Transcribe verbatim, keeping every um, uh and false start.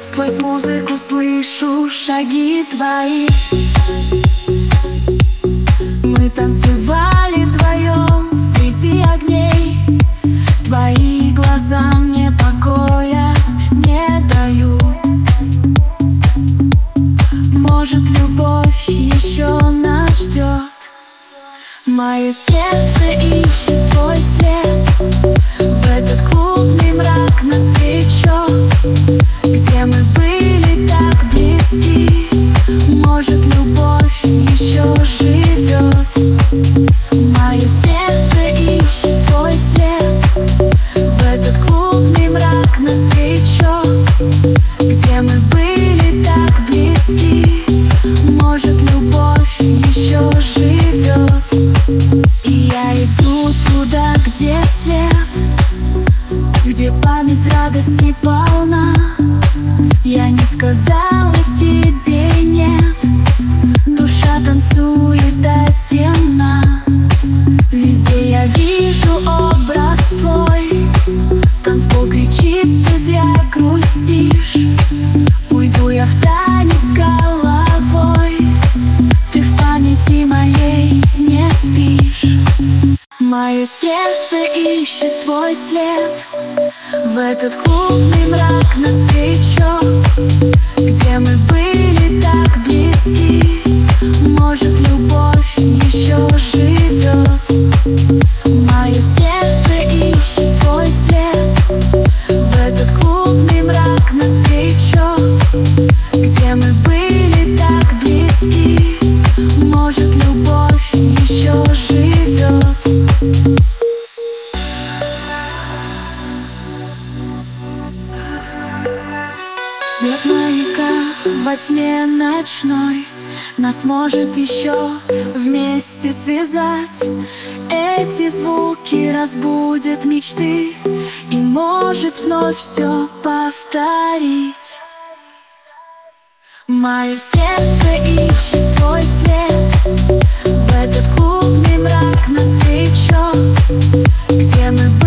Сквозь музыку слышу шаги твои. Мы танцевали вдвоем среди огней. Твои глаза мне покоя не дают. Может, любовь еще нас ждет. Мое сердце ищет твой свет. В этот клубный мрак нас влечет, где мы были так близки. Может, любовь еще живет. Мое сердце ищет твой свет. В этот клубный мрак нас влечет, где мы были так близки. Может, любовь еще живет. И я иду туда, где свет, где память радости полна. Я не сказала тебе нет. Душа танцует до темна. Везде я вижу образ твой. Танцпол кричит: ты зря грустишь. Уйду я в танец головой. Ты в памяти моей не спишь. Мое сердце ищет твой след. В этот клубный мрак нас влечет, где мы были так близки. Может, любовь еще живет. Мое сердце ищет твой след. В этот клубный мрак нас влечет, где мы были так близки. Может, любовь еще живет. Свет маяка во тьме ночной нас может еще вместе связать. Эти звуки разбудят мечты и может вновь все повторить. Мое сердце ищет твой свет. В этот клубный мрак нас влечет, где мы были